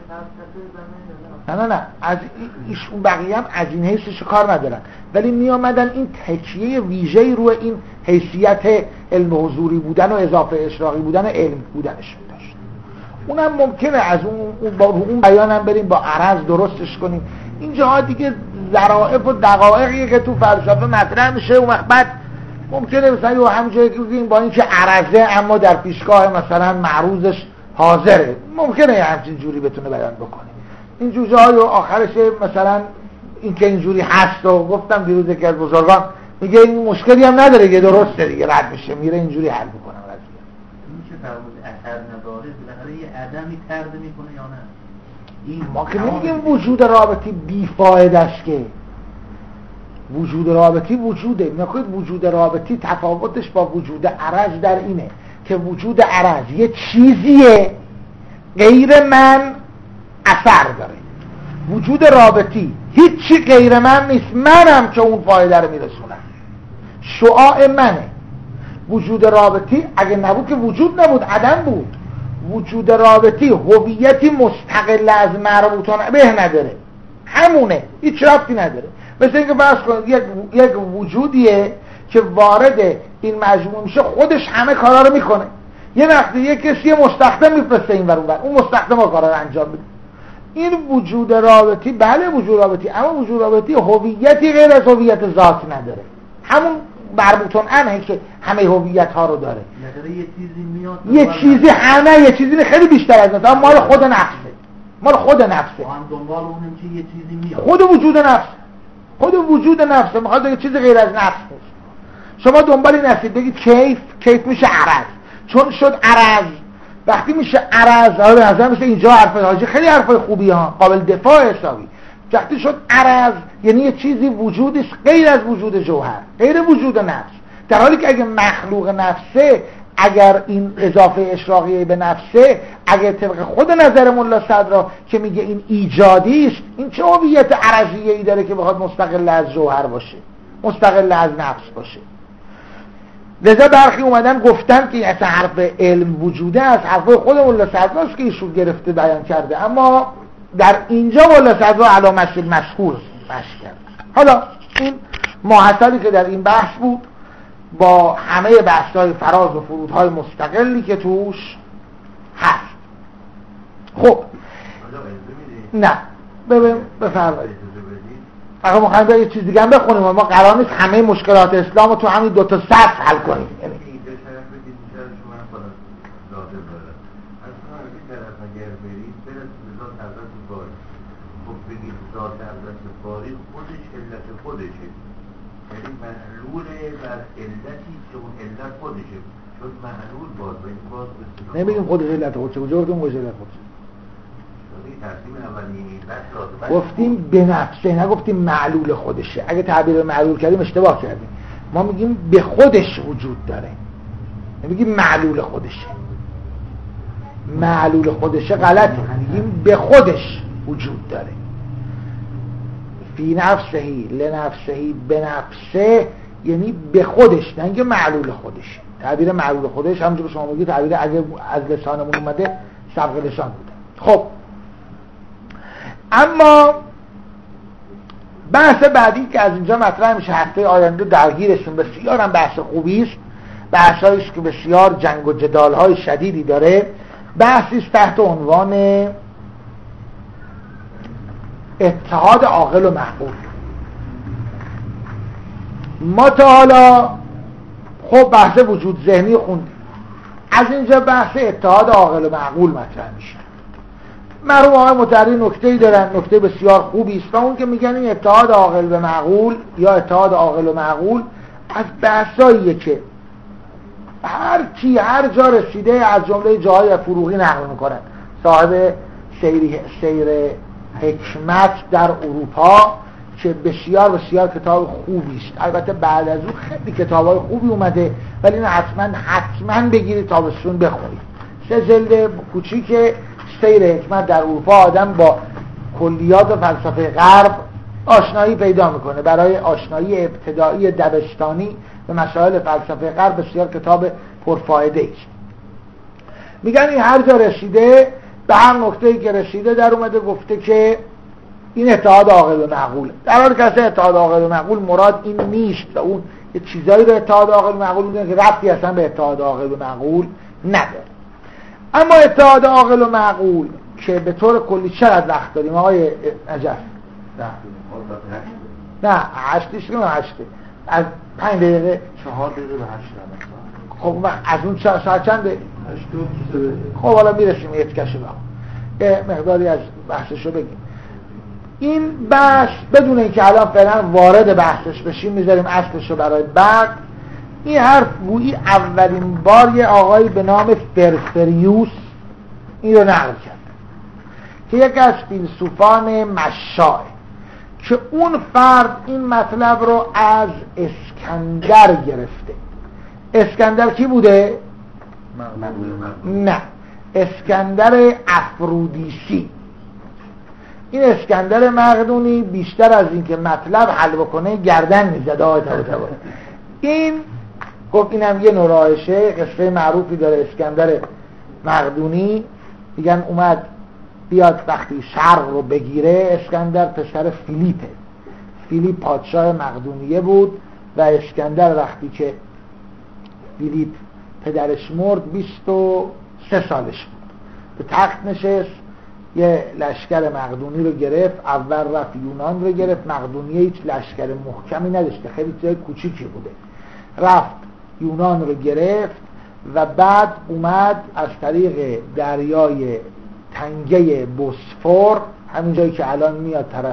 فرق نه نه نه از ایشون بقیه هم از این حیثش کار ندارن، ولی می آمدن این تکیه ویژه‌ای روی این حیثیت علم حضوری بودن و اضافه اشراقی بودن و علم بودنشون داشت. اونم ممکنه از اون با اون بیان هم بریم با عرض درستش کنیم. اینجاها دیگه ظرافت و دقایقی که تو فلسفه مطرح میشه، و بعد ممکنه مثلا یه همونجایی که بگیم با این که عرضه اما در پیشگاه مثلا معروضش حاضره، ممکنه همچین جوری بتونه بیان بکنه. این جوجه‌های و آخرش مثلا این که اینجوری هست و گفتم دیروز که از بزرگان میگه این مشکلی هم نداره که درسته دیگه، رد میشه میره اینجوری حل میکنه قضیه. این که فرمود اثر نداره، بالاخره یه عدمی ترد میکنه یا نه؟ این ما که نمیگیم وجود رابطی بیفایده است، که وجود رابطی وجوده. میگید وجود رابطی تفاوتش با وجود عرض در اینه که وجود عرض یه چیزیه غیر من اثر داره، وجود رابطی هیچی غیر من نیست، منم که اون فایده رو میرسونم، شعاع منه. وجود رابطی اگه نبود که وجود نبود، عدم بود. وجود رابطی هویتی مستقل از مربوطان به نداره، همونه، هیچ ربطی نداره. مثل اینکه فرض کنید یک یک وجودیه که وارد این مجموعه میشه، خودش همه کارا رو میکنه. یه وقتی یک کسی مستخدم میفرسته این ور اون ور، اون مستخدم کارا رو انجام میده. این وجود رابطی، بله وجود رابطی، اما وجود رابطی هویتی غیر از هویت ذات نداره، همون مربوطون انه که همه هویت ها رو داره. یعنی یه چیزی میاد، یه چیزی همه یه چیزی خیلی بیشتر از اون، مال خود نفسه، مال خود نفسه. ما هم دنبال اونیم که یه چیزی میاد، خود وجود نفس، خود وجود نفسه، میخواد یه چیزی غیر از نفس نیست. شما دنبال این هستید بگید کیف، کیف میشه عرض، چون شد عرض، وقتی میشه عرض، حالا نظر میشه اینجا حرفای حاجی خیلی حرفای خوبی ها، قابل دفاع حسابی. وقتی شد عرض یعنی یه چیزی وجودش غیر از وجود جوهر، غیر وجود نفس، در حالی که اگه مخلوق نفسه، اگر این اضافه اشراقیه به نفسه، اگر طبق خود نظر ملا صدرا که میگه این ایجادی است، این چه هویت عرضیه ای داره که بخواد مستقل از جوهر باشه، مستقل از نفس باشه؟ لذا برخی اومدن گفتن که اصلا حرف علم وجوده از حرفای خود ملا صدرا است که ایشون گرفته بیان کرده، اما در اینجا ملا صدرا علامت مشهور مشهور کرد. حالا این ماحصلی که در این بحث بود با همه بحث‌های فراز و فرودهای مستقلی که توش هست. خب نه ببین بفرمایید، اگه ما خواهیم یه چیز دیگه هم بخونیم، ما قرار نیست همه مشکلات اسلام رو تو همین دو تا صف حل کنیم. یعنی خب بگید ذات اقدس باری خودش علت خودشه، یعنی معلوله بر علتی که اون علت خودشه، چون معلول باز و این باز بسید نمیگیم خودش علت خودشه، کجا گفتیم خودش علت خودشه؟ ترتیب اولی گفتیم به نفسه، نگفتیم معلول خودشه. اگه تعبیر معلول کردیم اشتباه کردیم. ما میگیم به خودش وجود داره، نمیگیم معلول خودشه. معلول خودشه غلطه، میگیم به خودش وجود داره. فی نفسهی لنفسهی به نفسه، یعنی به خودش، نه اینکه معلول خودشه. تعبیر معلول خودش همونجور که شما میگید تعبیر اگه از لسانمون اومده سبق لسان بوده. خب اما بحث بعدی که از اینجا مطرح میشه، هفته آینده درگیرشون، بسیار هم بحث خوبی است، بحثایی است که بسیار جنگ و جدال‌های شدیدی داره. بحثی است تحت عنوان اتحاد عاقل و معقول. ما تا حالا خب بحث وجود ذهنی خوندیم، از اینجا بحث اتحاد عاقل و معقول مطرح میشه. مرحوم آقای مطهری نکته‌ای دارن، نکته بسیار خوبی است، و اون که میگن این اتحاد عاقل به معقول یا اتحاد عاقل و معقول از بحثاییه که هر کی هر جا رسیده، از جمله جاهای فروغی نقل میکنن، صاحب سیر سیر حکمت در اروپا، که بسیار بسیار کتاب خوبی است. البته بعد از اون خیلی کتابای خوبی اومده، ولی اینو حتما حتما بگیرید تابستون بخونید. سه جلد کوچیک سیر حکمت در اروپا، آدم با کلیات و فلسفه غرب آشنایی پیدا میکنه. برای آشنایی ابتدایی دبستانی به مسائل فلسفه غرب بسیار کتاب پرفایده است. میگن این هر جا رسیده، به هر نقطه‌ای که رسیده در اومده گفته که این اتحاد عاقل و معقوله. در حالی که اتحاد عاقل و معقول مراد این نیست و اون یه چیزایی به اتحاد عاقل و معقول میگن که ربطی اصلا به اتحاد عاقل و معقول نداره. اما اتحاد عاقل و معقول که به طور کلی چقدر وقت داریم آقای نجف؟ نه هشتش که نه هشته از پنج دقیقه چهار دقیقه به هشت خب از اون چه ساعت چنده؟ خب حالا میرسیم یه تکشه با مقداری از بحثشو بگیم. این بحث بدون اینکه الان فعلا وارد بحثش بشیم میذاریم اصلشو برای بعد. این حرف گویی اولین بار یه آقایی به نام فرفریوس این رو نقل کرد که یکی از فیلسوفان مشاعه، که اون فرد این مطلب رو از اسکندر گرفته. اسکندر کی بوده؟ نه، اسکندر افرودیسی. این اسکندر مقدونی بیشتر از این که مطلب حل بکنه گردن میزد آقای طباطبایی. این گفت اینم یه نورایشه، قصه معروفی داره اسکندر مقدونی. میگن اومد بیاد وقتی شرق رو بگیره، اسکندر پسر فیلیپه، فیلیپ پادشاه مقدونیه بود و اسکندر وقتی که فیلیپ پدرش مرد بیست و سه سالش بود، به تخت نشست، یه لشکر مقدونی رو گرفت. اول رفت یونان رو گرفت. مقدونیه هیچ لشکر محکمی نداشته، خیلی جای کوچیکی بوده. رفت یونان رو گرفت و بعد اومد از طریق دریای تنگه بوسفور، همین جایی که الان میاد طرف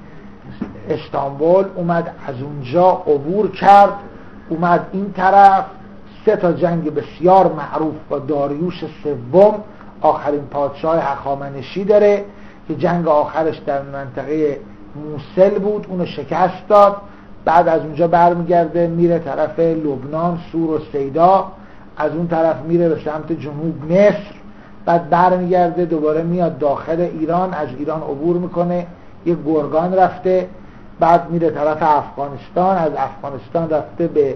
استانبول، اومد از اونجا عبور کرد، اومد این طرف. سه تا جنگ بسیار معروف با داریوش سوم، آخرین پادشاه هخامنشی داره، که جنگ آخرش در منطقه موصل بود، اونو شکست داد. بعد از اونجا برمیگرده میره طرف لبنان، سور و سیدا، از اون طرف میره به سمت جنوب مصر، بعد برمیگرده دوباره میاد داخل ایران، از ایران عبور میکنه، یه گرگان رفته، بعد میره طرف افغانستان، از افغانستان رفته به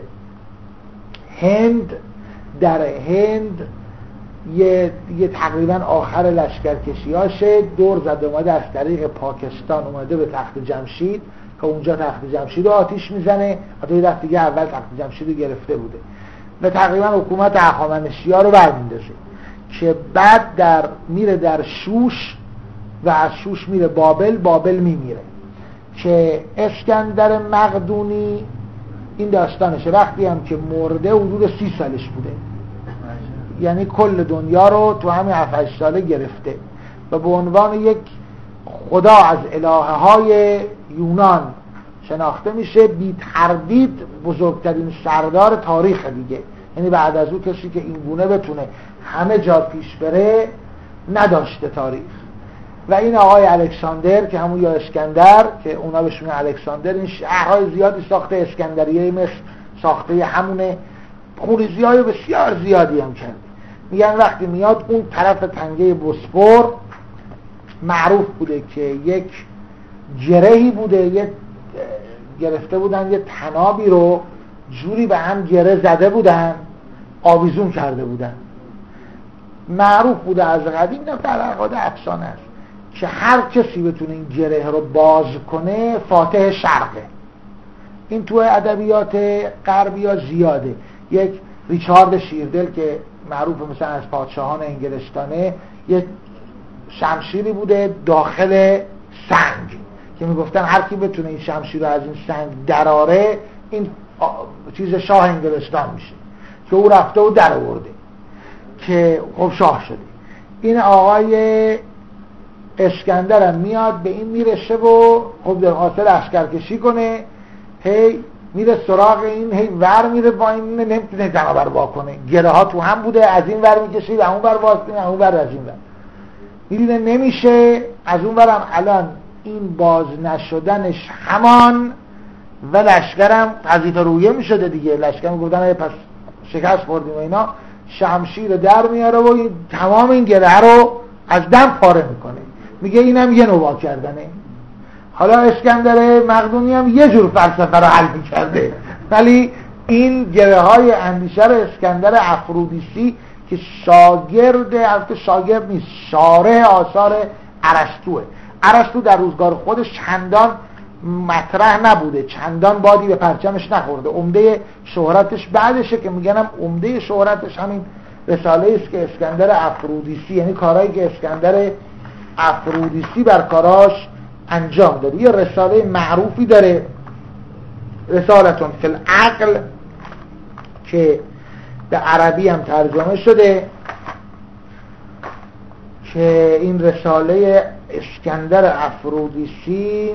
هند، در هند یه, یه تقریبا آخر لشکرکشیاشه، دور زد اومده از طریق پاکستان اومده به تخت جمشید که اونجا تخت جمشید رو آتیش میزنه. حتی یه دفعه دیگه اول تخت جمشید رو گرفته بوده و تقریبا حکومت هخامنشی‌ها رو برمی‌داره، که بعد در میره در شوش و از شوش میره بابل، بابل میمیره. که اسکندر مقدونی این داستانشه، وقتی هم که مرده حدود سی سالش بوده، یعنی کل دنیا رو تو همین هفت هشت ساله گرفته و به عنوان یک خدا از الهه های یونان شناخته میشه، بی تردید بزرگترین سردار تاریخ دیگه. یعنی بعد از او کسی که این گونه بتونه همه جا پیش بره نداشته تاریخ. و این آقای الکساندر که همون یا اسکندر که اونا بهش میگن الکساندر، این شهرهای زیادی ساخته، اسکندریه مصر ساخته همونه، خونریزی‌های بسیار زیادی هم کرده. میگن وقتی میاد اون طرف تنگه بوسفور معروف بوده که یک جرهی بوده، یک گرفته بودن یه تنابی رو جوری به هم گره زده بودن، آویزون کرده بودن. معروف بوده از قدیم، نه در عقاید افسانه است که هر کسی بتونه این گره رو باز کنه فاتح شرقه. این تو ادبیات غربی ها زیاده. یک ریچارد شیردل که معروف مثلا از پادشاهان انگلستانه، یک شمشیری بوده داخل سنگ که میگفتن هر کی بتونه این شمشیر رو از این سنگ دراره این چیز شاه انگلستان میشه، که او رفته و در آورده که خب شاه شده. این آقای اسکندر هم میاد به این میرشه و خب در حاصل لشکرکشی کنه، هی میره سراغ این، هی ور میره با این، نمیتونه جنابر وا کنه، گره ها تو هم بوده، از این ور میکشید اون ور واسطه، اون ور از این ور میبینه نمیشه، از اون ورم الان این باز نشدنش همان و لشکرم تضییف رویه میشده دیگه. لشکر میگفتن پس شکست خوردیم و اینا، شمشیر در میاره و این تمام این گره رو از دم پاره میکنه. میگه اینم یه نوع وا کردنه. حالا اسکندر مقدونی هم یه جور فلسفه رو حل میکرده، ولی این گره های اندیشه رو اسکندر افرودیسی که شاگرد، البته شاگرد نیست، شارح آثار ارسطوئه. ارسطو در روزگار خودش چندان مطرح نبوده، چندان بادی به پرچمش نخورده. عمده شهرتش بعدشه که میگنم عمده شهرتش همین رساله است که اسکندر افرودیسی، یعنی کارهایی که اسکندر افرودیسی بر کاراش انجام داده. یه رساله معروفی داره، رسالتون فی العقل، که به عربی هم ترجمه شده، که این رساله اسکندر افرودیسی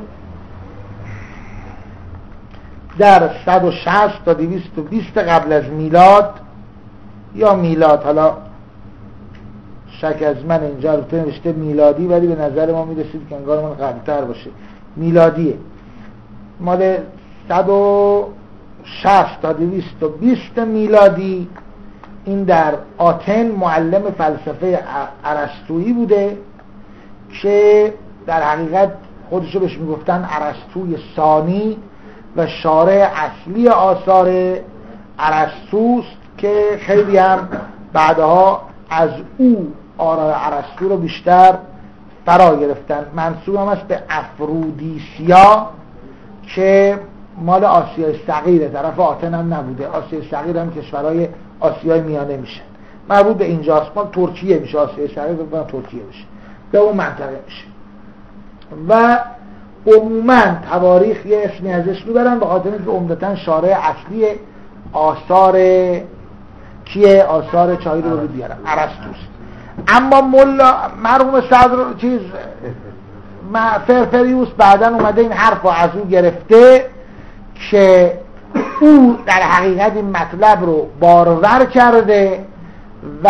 در صد و شصت تا دویست و بیست قبل از میلاد یا میلاد، حالا شک از من اینجا رو نوشته میلادی ولی به نظر ما میرسید که انگار من قبلتر باشه، میلادیه، مال صد و شصت تا دویست و بیست میلادی. این در آتن معلم فلسفه ارسطویی بوده که در حقیقت خودشو بهش میگفتن ارسطوی ثانی و شارح اصلی آثار ارسطوست، که خیلی هم بعدها از او آراء ارسطو رو بیشتر فرا گرفتن. منسوب هم است به افرودیسیا که مال آسیای صغیره، طرف آتن هم نبوده. آسیای صغیر هم کشورهای آسیای میانه میشه، مربوط به اینجاست، مال ترکیه میشه. آسیای صغیر به ترکیه میشه، به اون منطقه میشه. و عموما تواریخ یه اسمی ازش میبرن به خاطر اینکه عمدتاً شارح اصلی آثار کیه؟ آثار چایی رو بیارن ارسطوست. اما ملا مرحوم صدر چیز فرفریوس بعداً اومده این حرف رو از او گرفته که او در حقیقت این مطلب رو بارور کرده و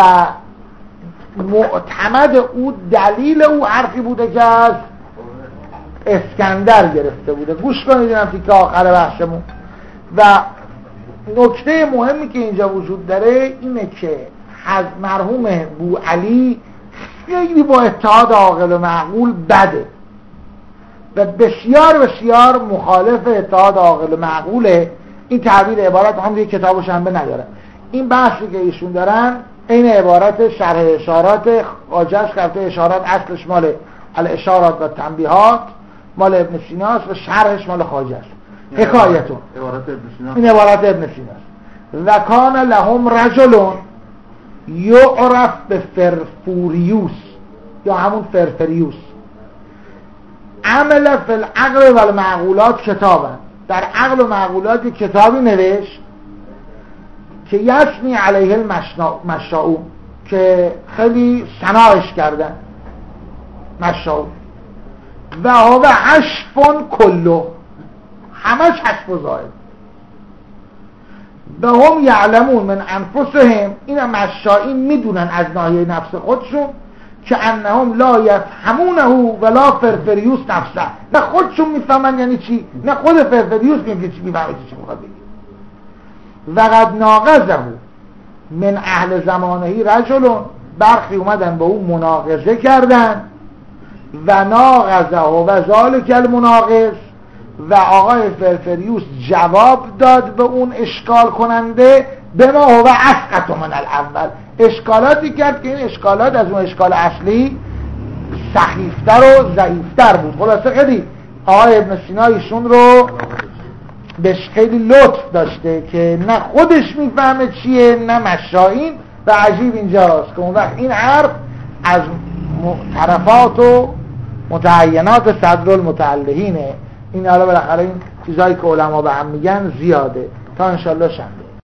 معتمد او دلیل او حرفی بوده که از اسکندر گرفته بوده. گوش کنید اینم تیکه آخر بحثمون. و نکته مهمی که اینجا وجود داره اینه که از مرحوم بوعلی خیلی با اتحاد عاقل و معقول بده و بسیار بسیار مخالف اتحاد عاقل و معقوله. این تعبیر عبارت هم دیگه کتابش هم به نداره. این بحثی که ایشون دارن این عبارت شرح اشارات آجاز کرده. اشارات اصلش مال الاشارات و تنبیهات مال ابن سیناست و شرحش مال خواجه است. حکایتون این عبارت ابن سیناست. و کان لهم رجلون یعرف به فرفوریوس یا همون فرفریوس عمل فی العقل و المعقولات کتابن. در عقل و معقولات کتابی نوشت که یثنی علیه المشاؤون، که خیلی ثناش کردن مشاؤون، و هو حشفون کلو، همش حشف و زائد. و هم یعلمون من انفسهم، این مشائین میدونن از ناحیه نفس خودشون که انهم لا یفهمونه ولا فرفریوس نفسه، نه خودشون میفهمن یعنی چی، نه خود فرفریوس میگه چی میفهمه چی میخواد بگه. و قد ناقضه من اهل زمانهی رجلون، برخی اومدن با اون مناقضه کردن و ناقضه و ذالک المناقض، و آقای فرفریوس جواب داد به اون اشکال کننده به ما هو اسقط من الاول، اشکالاتی کرد که این اشکالات از اون اشکال اصلی سخیفتر و ضعیفتر بود. خلاصه خیلی آقای ابن سینا ایشون رو بهش خیلی لطف داشته که نه خودش میفهمه چیه نه مشائین، و عجیب اینجاست که اون وقت این حرف از طرفات و متعینات صدرالمتعلهینه. این حالا بالاخره این چیزایی که علما به هم میگن زیاده. تا انشالله شنبه